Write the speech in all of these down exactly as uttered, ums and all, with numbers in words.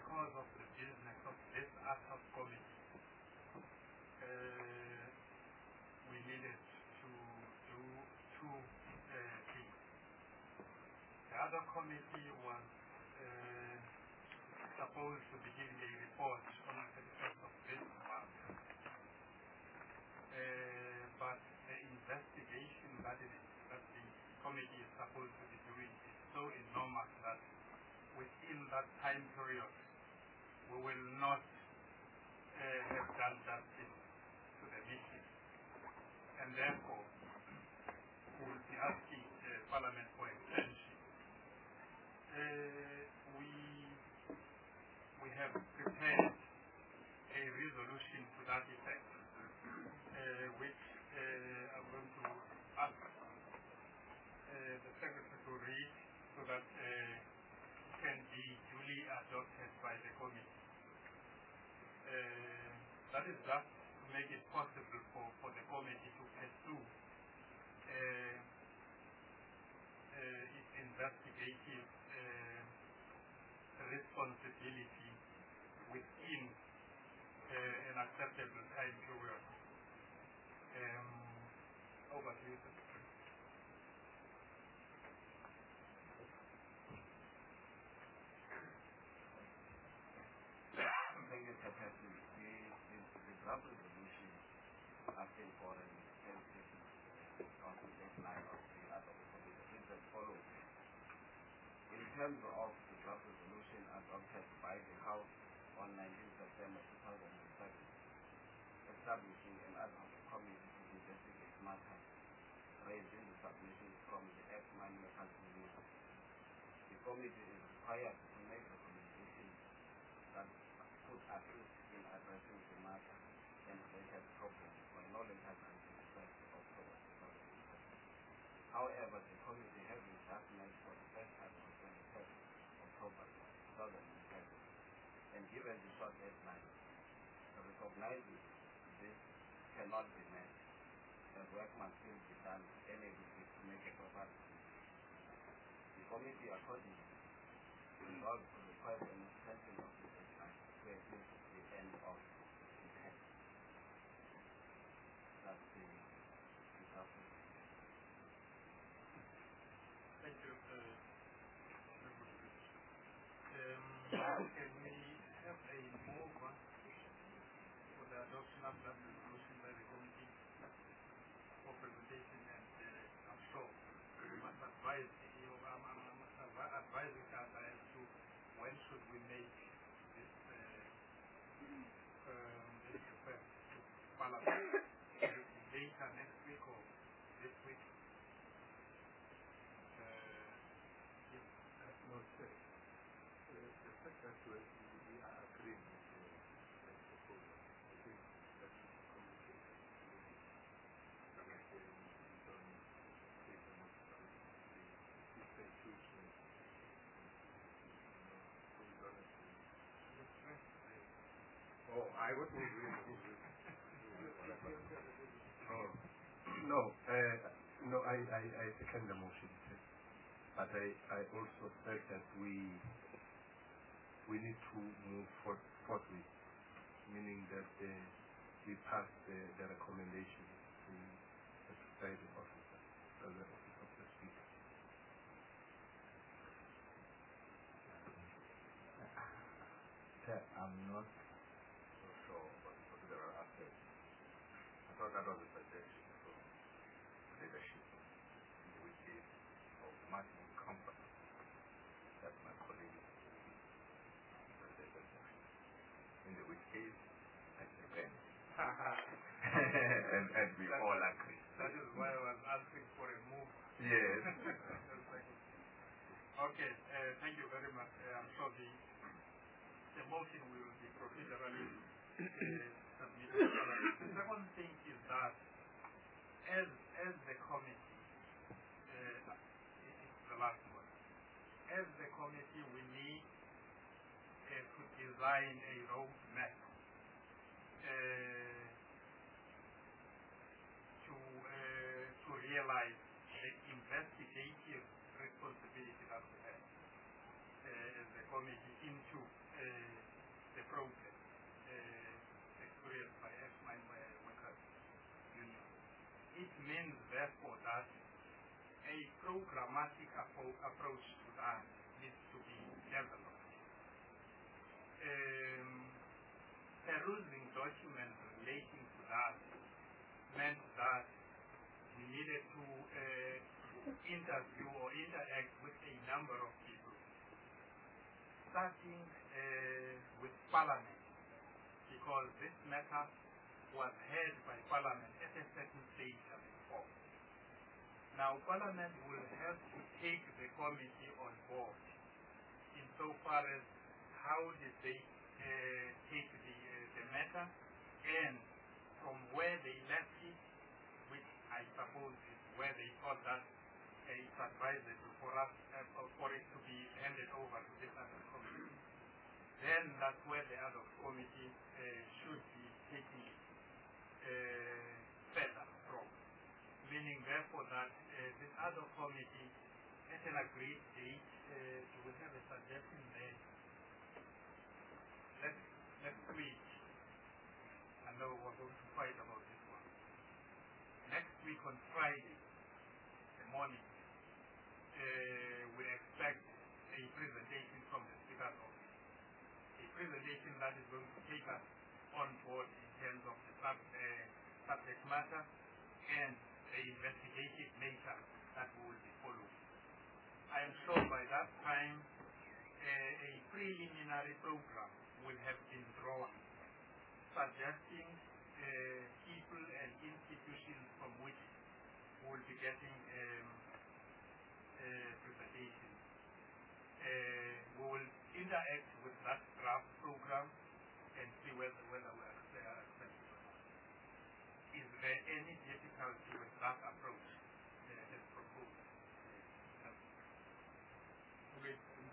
because of the business of this ad hoc committee, uh, we needed to do two uh, things. The other committee was uh, supposed to be giving a report on the thirty-first of this month. Uh, but the investigation that, it, that the committee is supposed to be doing is so enormous that within that time period we will not uh, have done justice to the mission. And therefore we will be asking uh, Parliament for extension. Uh, we, we have prepared a resolution to that effect, uh, which uh, I'm going to ask uh, the Secretary to read so that uh, it can be duly adopted by the committee. Uh, that is just to make it possible for, for the committee to pursue uh, uh, its investigative uh, responsibility within uh, an acceptable time period. Um, over to you, Secretary. Thank you, Secretary. The, the, the draft resolution asking for an extension on the deadline of the ad hoc committee is as follows. In terms of the draft resolution adopted by the House on nineteenth September two thousand seven, establishing an ad hoc committee to investigate matters raised in the submissions from the ex-mining company, the committee is required to make recommendations that could assist in addressing the matter and related problems by no later than the first of October two thousand seven. However, the committee has been just met for the first time on twenty-first of October two thousand seven, and given the short deadline, recognizing this cannot be met, the work must still be done to enable it to make a proper decision. The committee accordingly resolved to request an extension of the deadline to at least the end of the term. That's the result. Thank you. Uh, um, can we have a move for the adoption of that resolution by the committee for presentation? And uh, I'm sure you must advise, you know, I'm, I'm, I'm advising us as to when should we make this, uh, um, this request to Parliament. Later next week or this week? No, sir. Uh, the fact that we, we are agreeing with the uh, proposal, I think that should be communicated so that uh, we don't take them up to the institution. So we don't have to. Oh, I wasn't agreeing with this. Oh, no, uh, no, I, I, I second the motion. But I, I also said that we we need to move forth, forthwith, meaning that uh, we pass the, the recommendation to the presiding officer, as the office of the speaker. Sir, I'm not so sure about the procedural aspect. I thought that was a suggestion from leadership, in which case of maximum comfort that my colleague presented, in the which case I second. and, and we that, all agree. That is why I was asking for a move. Yes. Okay, uh, thank you very much. Uh, I'm sure the, the motion will be procedurally uh, submitted. The second thing is that as, as the committee, uh, the last one. As the committee, we need uh, to design a roadmap uh, to uh, to realize the investigative responsibility that we have uh, as the committee into uh, problem uh, experienced by ex-mine workers union. It means, therefore, that a programmatic appro- approach to that needs to be developed. Um, perusing documents relating to that meant that we needed to uh, interview or interact with a number of people, starting uh, with Parliament, because this matter was heard by Parliament at a certain stage before. Now, Parliament will have to take the committee on board insofar as how did they uh, take the, uh, the matter, and from where they left it, which I suppose is where they thought that uh, it's advisable for us uh, for it to be handed over to this other committee. Then that's where the other committee uh, should be taking it uh, further from. Meaning, therefore, that uh, this other committee, at an agreed date, uh, we have a suggestion there. Let's, next week, I know we're going to fight about this one. Next week on Friday, the morning, uh, we expect a presentation from the Speaker's office. A presentation that is going to take us on board in terms of the sub, uh, subject matter and the investigative nature that we will be following. I am sure by that time uh, a preliminary program will have been drawn, suggesting uh, people and institutions from which we will be getting um, uh, presentation. Uh, we will interact with that draft program and see whether, whether we are accepted or not. Is there any difficulty with that approach uh, as proposed? Okay,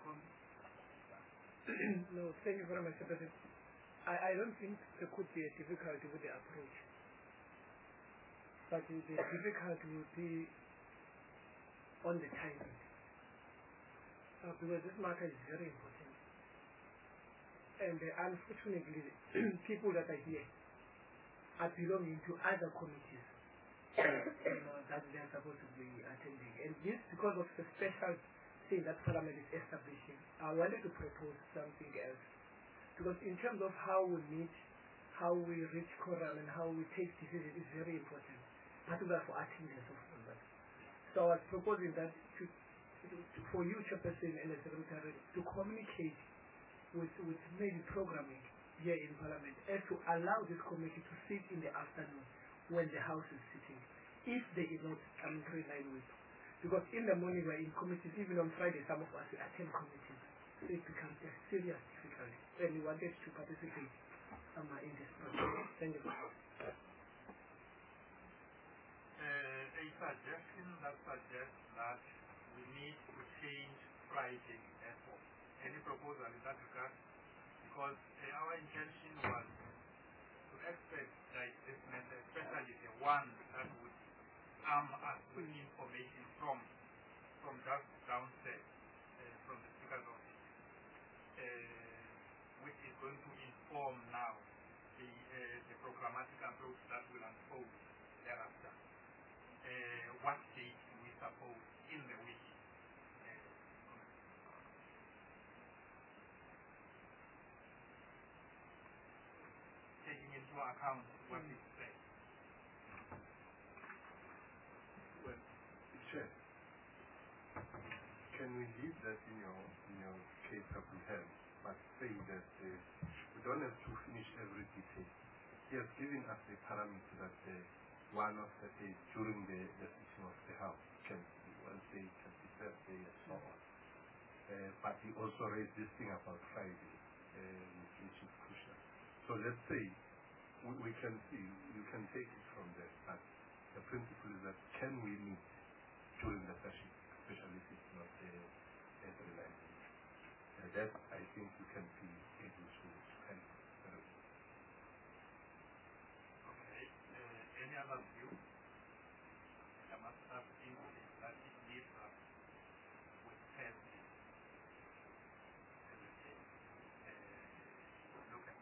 no, thank you very much, President. I, I don't think there could be a difficulty with the approach. But the difficulty will be on the timing. Uh, because this matter is very important. And uh, unfortunately, people that are here are belonging to other committees you know, that they are supposed to be attending. And this, because of the special thing that Parliament is establishing, I wanted to propose something else. Because in terms of how we meet, how we reach quorum, and how we take decisions is very important, particularly for attendance of members. So I was proposing that to, to, to, for you, Chairperson and the Secretary, to communicate with, with maybe programming here in Parliament as to allow this committee to sit in the afternoon when the House is sitting, if they is not um, in line with. Because in the morning we're in committees, even on Friday some of us we attend committees. So it becomes a serious difficulty. And we wanted to participate um, in this process. Thank you. Uh, a suggestion that suggests that we need to change Friday, therefore. Any proposal in that regard? Because uh, our intention was to expect like this matter, especially the one that would arm us with information from from just downstairs, uh, from the Speaker's office, uh, which is going to inform now the, uh, the programmatic approach that will unfold thereafter. Uh, what date do we suppose in the week? Uh, taking into account what is said. Well, Chair, can we leave that in your in your case that we have, but say that uh, we don't have to finish every detail. He has given us a parameter that uh, one of the days during the, the sitting of the House can be Wednesday, can be Thursday, and so on. Uh, but he also raised this thing about Friday, uh, which is crucial. So let's say we, we can see, you can take it from there, but the principle is that can we meet during the session, especially if it's not uh, every night. Uh, that I think you can be able to help. Okay. Uh, any other view? I must have seen that it leaves us with Thursday. Uh, look at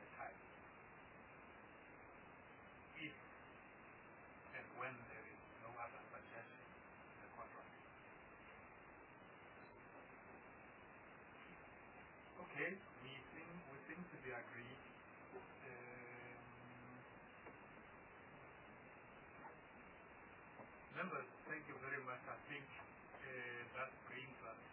agree. Um, members, thank you very much. I think uh, that brings us